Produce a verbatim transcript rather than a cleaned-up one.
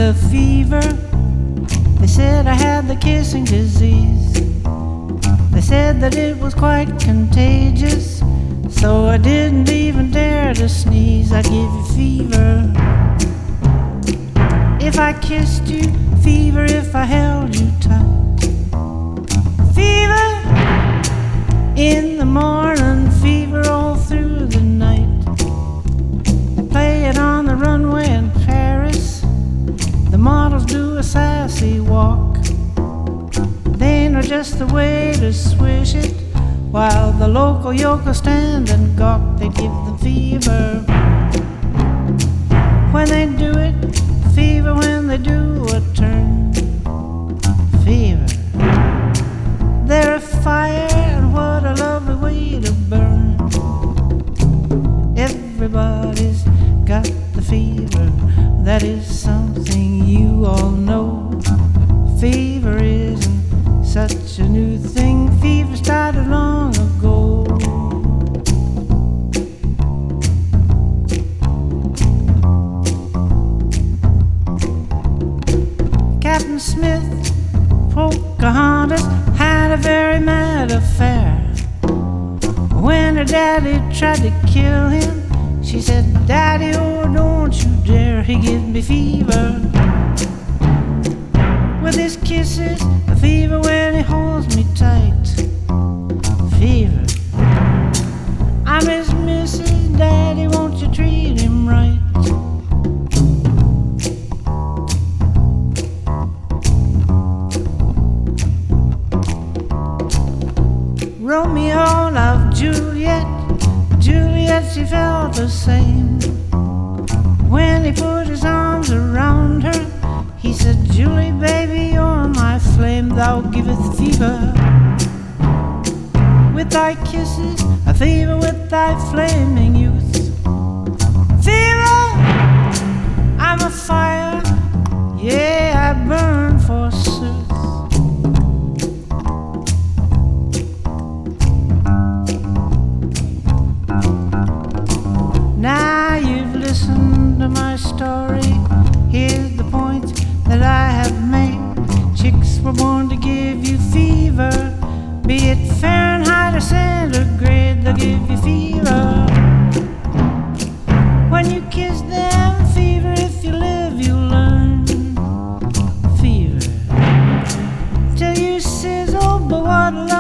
the fever. They said I had the kissing disease. They said that it was quite contagious, so I didn't even dare to sneeze. I'd give you fever if I kissed you, fever if I held you tight. Fever in the morning, fever all through the night. Play it on the runway in Paris. The models do a sassy walk. They know just the way to swish it, while the local yokels stand and gawk. They give them fever when they do it, fever when they do a turn. Fever, they're a fire, and what a lovely way to burn. Everybody's got the fever, that is something you all know. Fever isn't such a new thing, fever started long ago. Captain Smith, Pocahontas, had a very mad affair. When her daddy tried to kill him, she said, "Daddy, oh, don't you dare." He gives me fever with his kisses, a fever when he holds me tight. Fever, I miss Missus Daddy, won't you treat him right? Romeo loved Juliet, Juliet, she felt the same. When he put his arms around her, he said, "Julie, baby, you're my flame, thou giveth fever with thy kisses, a fever with thy flaming youth." Fever, I'm a fire, yeah, I burn forsooth. Now you've listened to my story, here's the point that I have made. Chicks were born to give you fever, be it Fahrenheit or centigrade, they'll give you fever when you kiss them. Fever, if you live you learn. Fever till you sizzle, but what